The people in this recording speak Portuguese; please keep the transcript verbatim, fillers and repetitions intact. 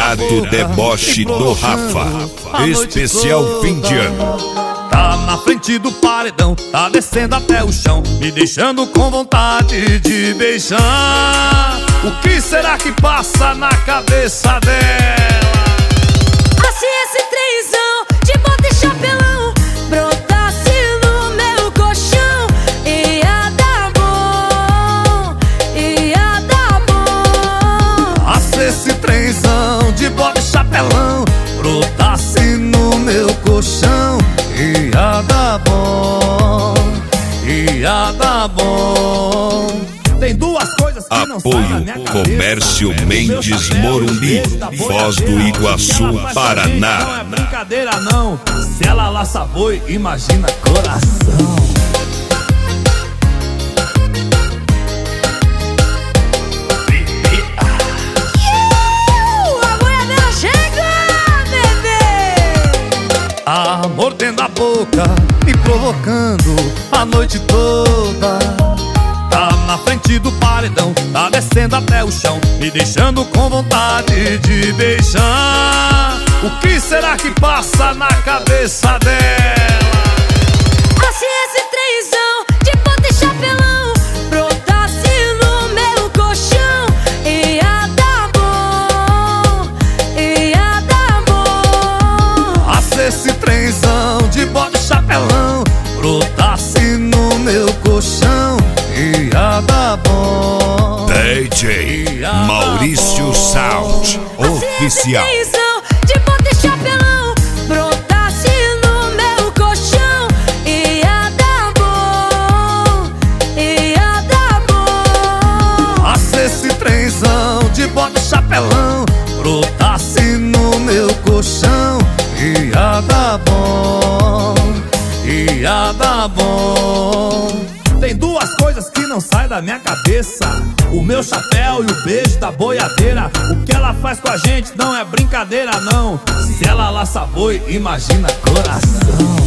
Renato Deboche do Rafa, especial fim de ano. Tá na frente do paredão, tá descendo até o chão, me deixando com vontade de beijar. O que será que passa na cabeça dela? Ah, se esse trenzão de bota e chapelão brotasse no meu colchão, ia dar bom, ia dar bom. Ah, se esse trenzão de bota e chapelão brotasse no meu colchão, ia dar bom, ia dar bom. Tem duas coisas que não saem da minha Apoio cabeça. Comércio Mendes Morumbi, Foz do Iguaçu, Paraná. Não é brincadeira não, se ela laça boi, imagina coração. Uh, a boiadeira chega, bebê! Ah, mordendo a boca, me provocando a noite toda. Tá na frente do paredão, tá descendo até o chão, me deixando com vontade de beijar. O que será que passa na cabeça dela? Ah, se esse trenzão de bota e chapelão brotasse no meu colchão, ia dar bom, ia dar bom. Ah, se esse trenzão de bota e chapelão brotasse no meu colchão, ia dar bom. D J Maurício Sound Oficial. Ah, se esse trenzão de bota e chapelão brotasse no meu colchão, ia dar bom, ia dar bom. Ah, se esse trenzão de bota e chapelão brotasse no meu colchão, ia dar bom, ia dar bom. Tem duas coisas que não saem da minha cabeça: o meu chapéu e o beijo da boiadeira. O que ela faz com a gente não é brincadeira não, se ela laça boi, imagina coração.